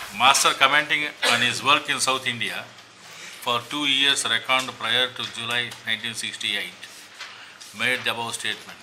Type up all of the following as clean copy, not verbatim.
Master commenting on his work in South India for 2 years reckoned prior to July 1968, made the above statement.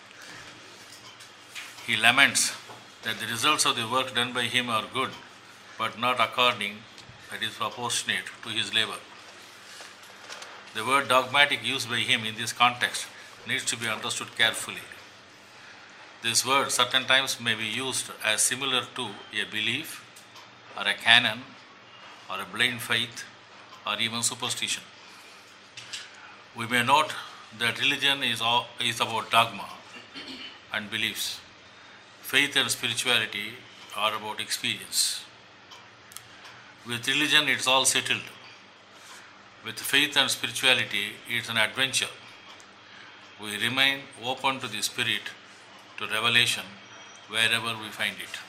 He laments that the results of the work done by him are good, but not according, that is, proportionate to his labor. The word dogmatic used by him in this context needs to be understood carefully. This word certain times may be used as similar to a belief or a canon or a blind faith or even superstition. We may note that religion is about dogma and beliefs. Faith and spirituality are about experience. With religion, it's all settled. With faith and spirituality, it's an adventure. We remain open to the Spirit, to revelation, wherever we find it.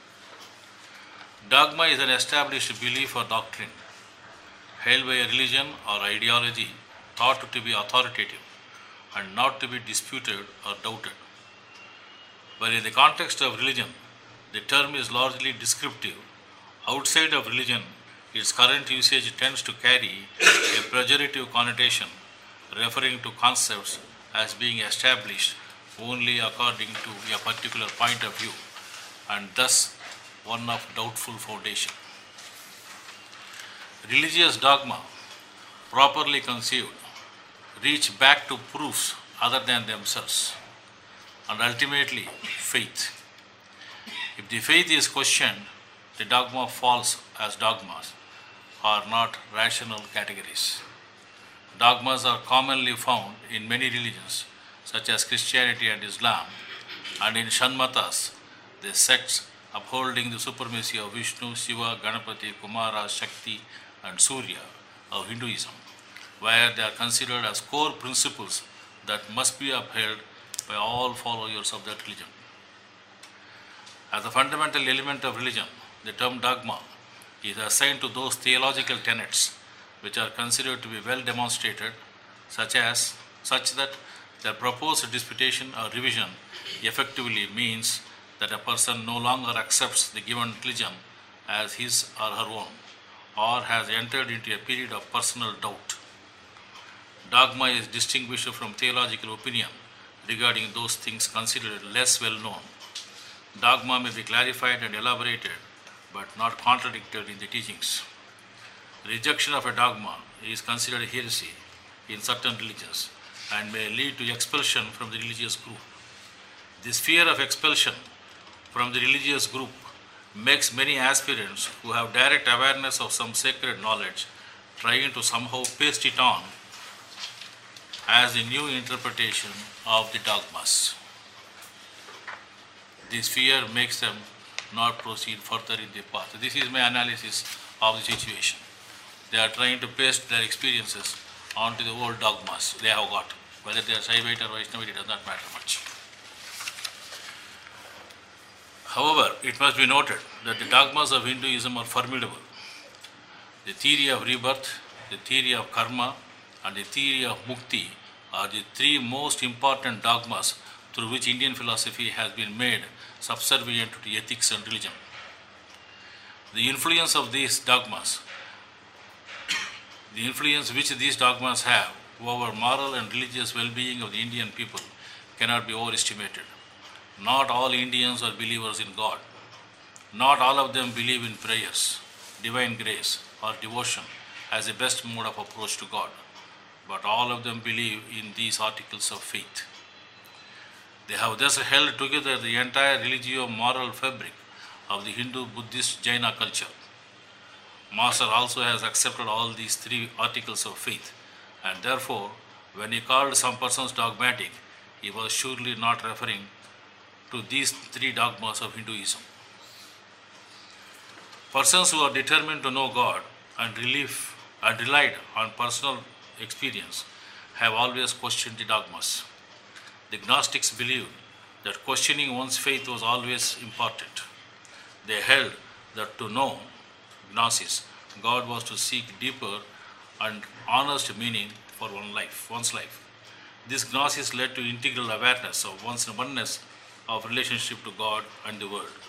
Dogma is an established belief or doctrine held by a religion or ideology thought to be authoritative and not to be disputed or doubted. But in the context of religion, the term is largely descriptive. Outside of religion, its current usage tends to carry a pejorative connotation, referring to concepts as being established only according to a particular point of view, and thus one of doubtful foundation. Religious dogma, properly conceived, reach back to proofs other than themselves, and ultimately faith. If the faith is questioned, the dogma falls as dogmas are not rational categories. Dogmas are commonly found in many religions, such as Christianity and Islam, and in Shanmatas, the sects upholding the supremacy of Vishnu, Shiva, Ganapati, Kumara, Shakti, and Surya of Hinduism, where they are considered as core principles that must be upheld by all followers of that religion. As a fundamental element of religion, the term dogma is assigned to those theological tenets which are considered to be well demonstrated, such that their proposed disputation or revision effectively means that a person no longer accepts the given religion as his or her own, or has entered into a period of personal doubt. Dogma is distinguished from theological opinion regarding those things considered less well known. Dogma may be clarified and elaborated, but not contradicted in the teachings. Rejection of a dogma is considered heresy in certain religions and may lead to expulsion from the religious group. This fear of expulsion from the religious group makes many aspirants who have direct awareness of some sacred knowledge trying to somehow paste it on as a new interpretation of the dogmas. This fear makes them not proceed further in the path. This is my analysis of the situation. They are trying to paste their experiences onto the old dogmas they have got. Whether they are Shaivite or Vaishnavite, it does not matter much. However, it must be noted that the dogmas of Hinduism are formidable. The theory of rebirth, the theory of karma, and the theory of mukti are the three most important dogmas through which Indian philosophy has been made subservient to ethics and religion. The influence of these dogmas, the influence which these dogmas have over moral and religious well-being of the Indian people cannot be overestimated. Not all Indians are believers in God. Not all of them believe in prayers, divine grace, or devotion as the best mode of approach to God, but all of them believe in these articles of faith. They have thus held together the entire religio-moral fabric of the Hindu, Buddhist, Jaina culture. Master also has accepted all these three articles of faith, and therefore, when he called some persons dogmatic, he was surely not referring to these three dogmas of Hinduism. Persons who are determined to know God and relied on personal experience have always questioned the dogmas. The Gnostics believed that questioning one's faith was always important. They held that to know, Gnosis, God was to seek deeper and honest meaning for one's life. This Gnosis led to integral awareness of one's oneness of relationship to God and the world.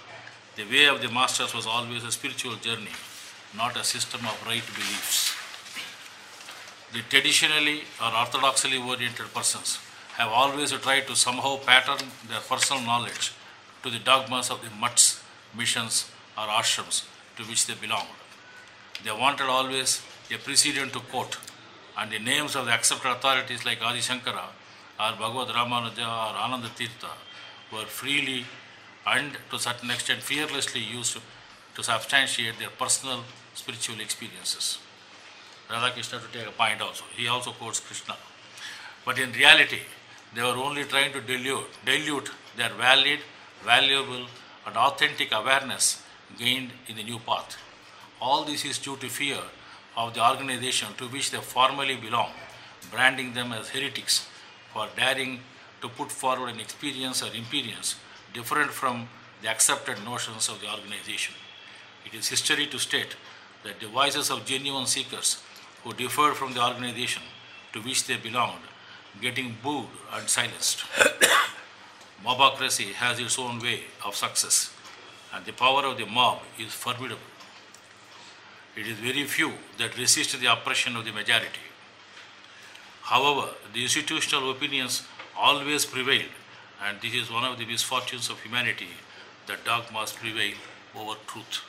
The way of the masters was always a spiritual journey, not a system of right beliefs. The traditionally or orthodoxly oriented persons have always tried to somehow pattern their personal knowledge to the dogmas of the mutts, missions, or ashrams to which they belonged. They wanted always a precedent to quote, and the names of the accepted authorities like Adi Shankara or Bhagavad Ramanuja or Ananda Tirtha were freely and to a certain extent fearlessly used to substantiate their personal spiritual experiences. Radhakrishna to take a point also. He also quotes Krishna. But in reality, they were only trying to dilute their valid, valuable, and authentic awareness gained in the new path. All this is due to fear of the organization to which they formally belong, branding them as heretics for daring to put forward an experience or imperience different from the accepted notions of the organization. It is history to state that the voices of genuine seekers who differed from the organization to which they belonged getting booed and silenced. Mobocracy has its own way of success, and the power of the mob is formidable. It is very few that resist the oppression of the majority. However, the institutional opinions always prevailed, and this is one of the misfortunes of humanity, that dogmas prevail over truth.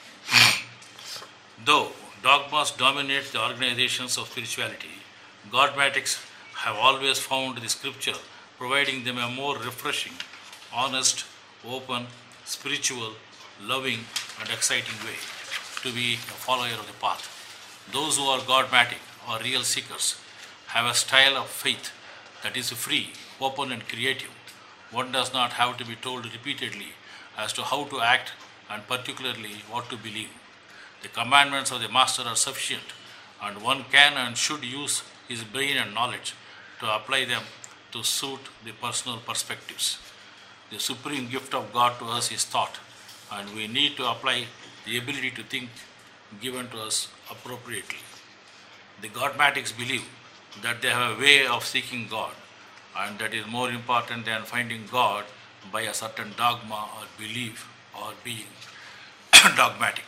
Though dogmas dominate the organizations of spirituality, dogmatics have always found the scripture providing them a more refreshing, honest, open, spiritual, loving, and exciting way to be a follower of the path. Those who are dogmatic or real seekers have a style of faith that is free, open, and creative. One does not have to be told repeatedly as to how to act and particularly what to believe. The commandments of the Master are sufficient, and one can and should use his brain and knowledge to apply them to suit the personal perspectives. The supreme gift of God to us is thought, and we need to apply the ability to think given to us appropriately. The dogmatics believe that they have a way of seeking God, and that is more important than finding God by a certain dogma or belief or being dogmatic.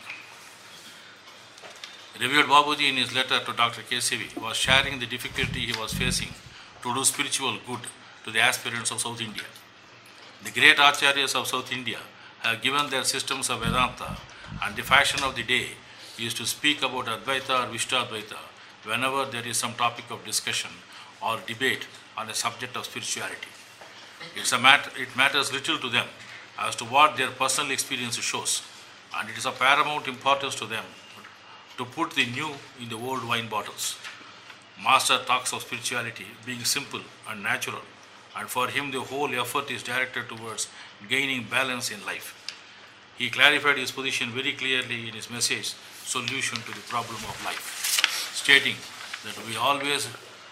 Revered Babuji, in his letter to Dr. KCV, was sharing the difficulty he was facing to do spiritual good to the aspirants of South India. The great Acharyas of South India have given their systems of Vedanta, and the fashion of the day is to speak about Advaita or Vishtadvaita whenever there is some topic of discussion or debate on a subject of spirituality. It matters little to them as to what their personal experience shows, and it is of paramount importance to them to put the new in the old wine bottles. Master talks of spirituality being simple and natural, and for him the whole effort is directed towards gaining balance in life. He clarified his position very clearly in his message, Solution to the Problem of Life, stating that we always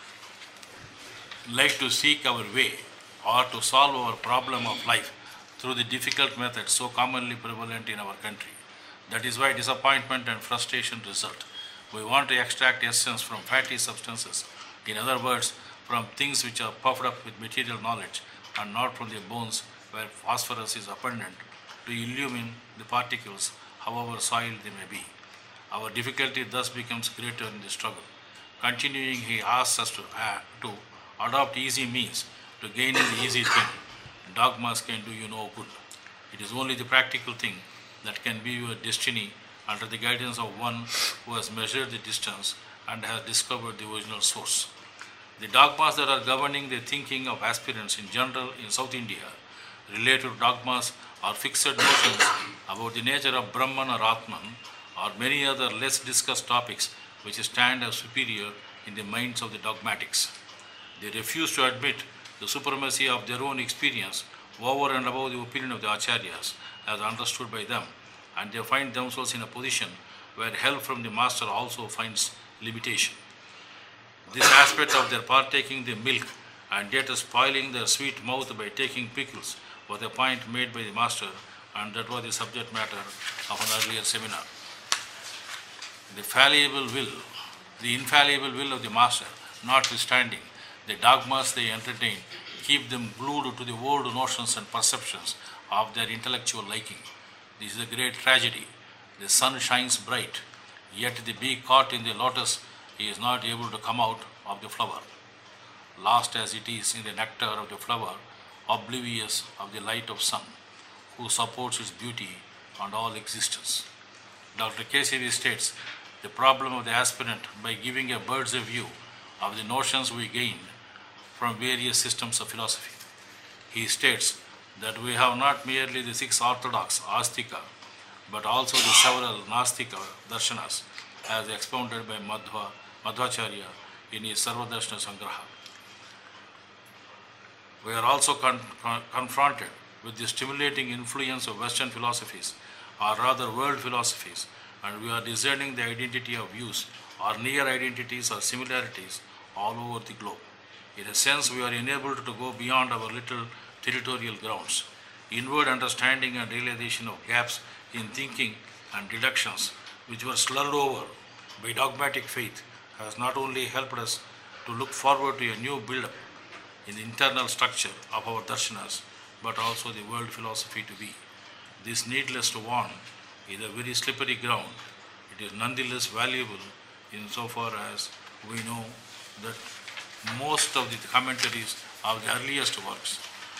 like to seek our way or to solve our problem of life through the difficult methods so commonly prevalent in our country. That is why disappointment and frustration result. We want to extract essence from fatty substances, in other words, from things which are puffed up with material knowledge and not from the bones where phosphorus is abundant, to illumine the particles, however soiled they may be. Our difficulty thus becomes greater in the struggle. Continuing, he asks us to adopt easy means to gaining the easy thing. Dogmas can do you no good. It is only the practical thing that can be your destiny under the guidance of one who has measured the distance and has discovered the original source. The dogmas that are governing the thinking of aspirants in general in South India related to dogmas are fixed notions about the nature of Brahman or Atman or many other less discussed topics which stand as superior in the minds of the dogmatics. They refuse to admit the supremacy of their own experience over and above the opinion of the Acharyas as understood by them, and they find themselves in a position where help from the Master also finds limitation. This aspect of their partaking the milk and yet spoiling their sweet mouth by taking pickles was a point made by the Master, and that was the subject matter of an earlier seminar. The infallible will of the Master, notwithstanding the dogmas they entertain, keep them glued to the old notions and perceptions of their intellectual liking. This is a great tragedy. The sun shines bright, yet the bee caught in the lotus, he is not able to come out of the flower. Lost as it is in the nectar of the flower, oblivious of the light of sun, who supports its beauty and all existence. Dr. K.C.V. states the problem of the aspirant by giving a bird's eye view of the notions we gain from various systems of philosophy. He states that we have not merely the 6 orthodox Astika, but also the several Nastika darshanas as expounded by Madhvacharya in his Sarvadarshana Sangraha. We are also confronted with the stimulating influence of Western philosophies, or rather world philosophies, and we are discerning the identity of views or near identities or similarities all over the globe. In a sense, we are enabled to go beyond our little territorial grounds. Inward understanding and realization of gaps in thinking and deductions which were slurred over by dogmatic faith has not only helped us to look forward to a new build-up in the internal structure of our darshanas, but also the world philosophy to be. This, needless to warn, is a very slippery ground. It is nonetheless valuable insofar as we know that most of the commentaries of the earliest works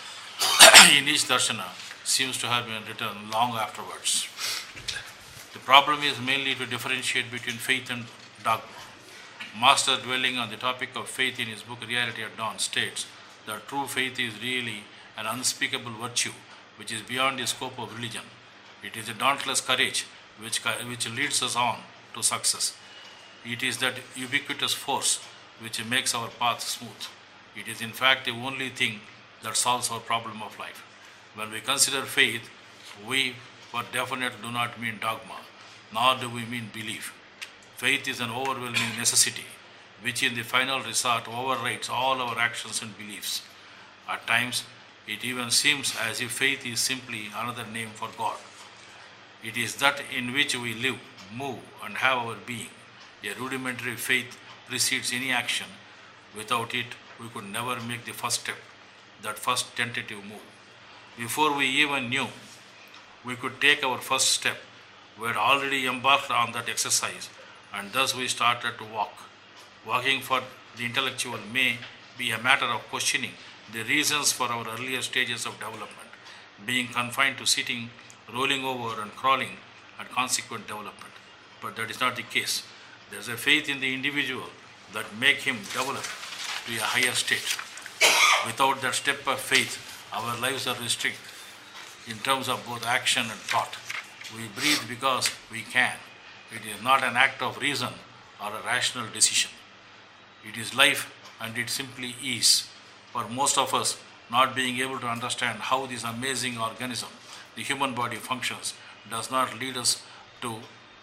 in each darshana seems to have been written long afterwards. The problem is mainly to differentiate between faith and dogma. Master, dwelling on the topic of faith in his book Reality at Dawn, states that true faith is really an unspeakable virtue which is beyond the scope of religion. It is a dauntless courage which leads us on to success. It is that ubiquitous force which makes our path smooth. It is in fact the only thing that solves our problem of life. When we consider faith, we for definite do not mean dogma, nor do we mean belief. Faith is an overwhelming necessity, which in the final resort overrides all our actions and beliefs. At times, it even seems as if faith is simply another name for God. It is that in which we live, move, and have our being. A rudimentary faith precedes any action. Without it, we could never make the first step, that first tentative move. Before we even knew we could take our first step, we had already embarked on that exercise, and thus we started to walk. Walking for the intellectual may be a matter of questioning the reasons for our earlier stages of development, being confined to sitting, rolling over, and crawling at consequent development. But that is not the case. There is a faith in the individual that make him develop to a higher state. Without that step of faith, our lives are restricted in terms of both action and thought. We breathe because we can. It is not an act of reason or a rational decision. It is life, and it simply is. For most of us, not being able to understand how this amazing organism, the human body, functions, does not lead us to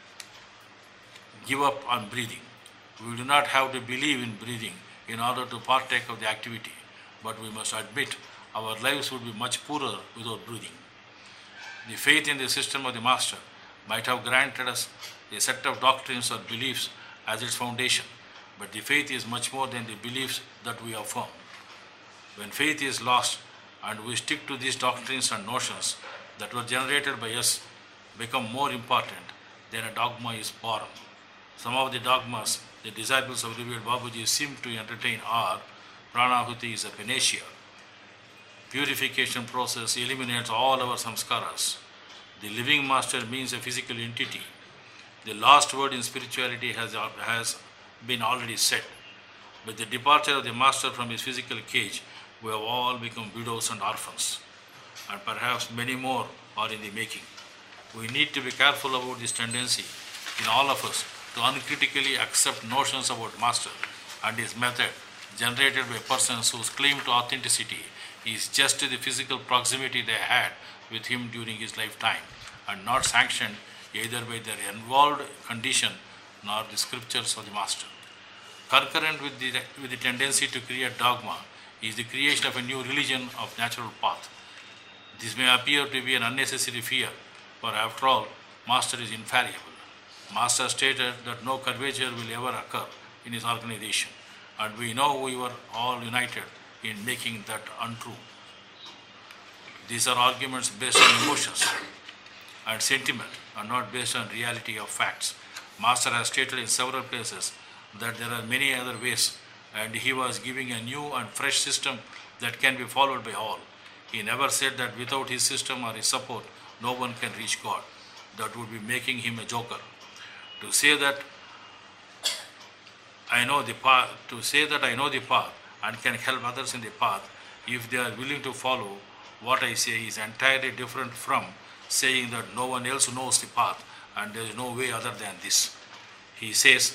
give up on breathing. We do not have to believe in breathing in order to partake of the activity, but we must admit our lives would be much poorer without breathing. The faith in the system of the Master might have granted us a set of doctrines or beliefs as its foundation, but the faith is much more than the beliefs that we affirm. When faith is lost and we stick to these doctrines and notions that were generated by us become more important, then a dogma is born. Some of the dogmas the disciples of revered Babaji seem to entertain are: Pranahuti is a panacea. Purification process eliminates all our samskaras. The living master means a physical entity. The last word in spirituality has been already said. With the departure of the master from his physical cage, we have all become widows and orphans, and perhaps many more are in the making. We need to be careful about this tendency in all of us to uncritically accept notions about master and his method generated by persons whose claim to authenticity is just the physical proximity they had with him during his lifetime, and not sanctioned either by their involved condition nor the scriptures of the master. Concurrent with the tendency to create dogma is the creation of a new religion of natural path. This may appear to be an unnecessary fear, for after all, master is infallible. Master stated that no curvature will ever occur in his organization, and we know we were all united in making that untrue. These are arguments based on emotions. and sentiment and not based on reality of facts. Master has stated in several places that there are many other ways, and he was giving a new and fresh system that can be followed by all. He never said that without his system or his support, no one can reach God. That would be making him a joker. To say that I know the path, and can help others in the path, if they are willing to follow what I say, is entirely different from saying that no one else knows the path and there is no way other than this. He says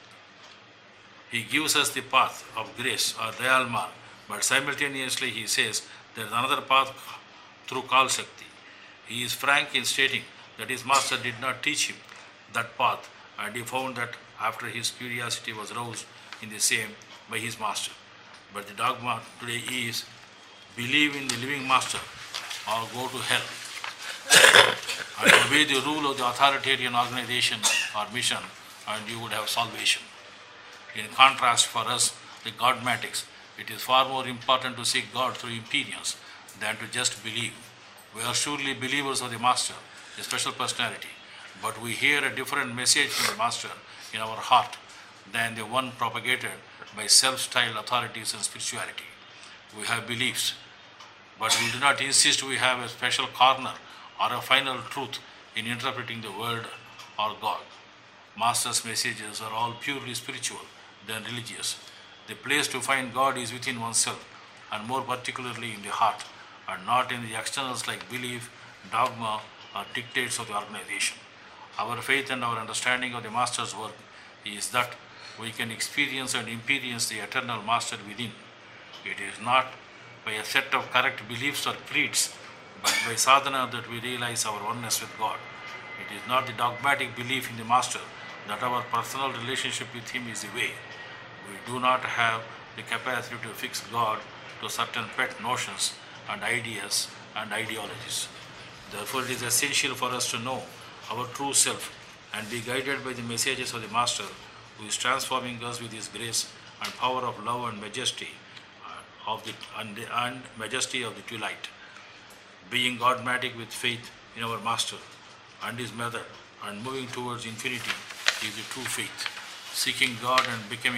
he gives us the path of grace or Dayal Marg, but simultaneously he says there is another path through Kal Shakti. He is frank in stating that his master did not teach him that path, and he found that after his curiosity was roused in the same by his master. But the dogma today is believe in the living master or go to hell and obey the rule of the authoritarian organization or mission, and you would have salvation. In contrast, for us, the Godmatics, it is far more important to seek God through experience than to just believe. We are surely believers of the Master, a special personality, but we hear a different message from the Master in our heart than the one propagated by self-styled authorities and spirituality. We have beliefs, but we do not insist we have a special corner or a final truth in interpreting the word or God. Master's messages are all purely spiritual than religious. The place to find God is within oneself, and more particularly in the heart, and not in the externals like belief, dogma, or dictates of the organization. Our faith and our understanding of the Master's work is that we can experience and experience the eternal Master within. It is not by a set of correct beliefs or creeds, but by sadhana that we realize our oneness with God. It is not the dogmatic belief in the Master that our personal relationship with Him is the way. We do not have the capacity to fix God to certain pet notions and ideas and ideologies. Therefore, it is essential for us to know our true self and be guided by the messages of the Master, who is transforming us with His grace and power of love and majesty and majesty of the twilight. Being dogmatic with faith in our Master and His method and moving towards infinity is the true faith. Seeking God and become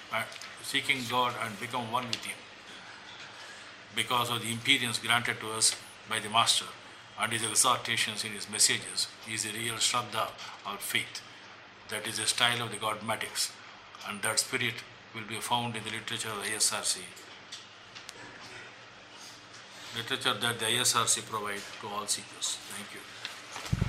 one with Him because of the experience granted to us by the Master and His exhortations in His messages is the real Shraddha or faith. That is the style of the Godmatics, and that spirit will be found in the literature of the ISRC. Literature that the ISRC provide to all seekers. Thank you.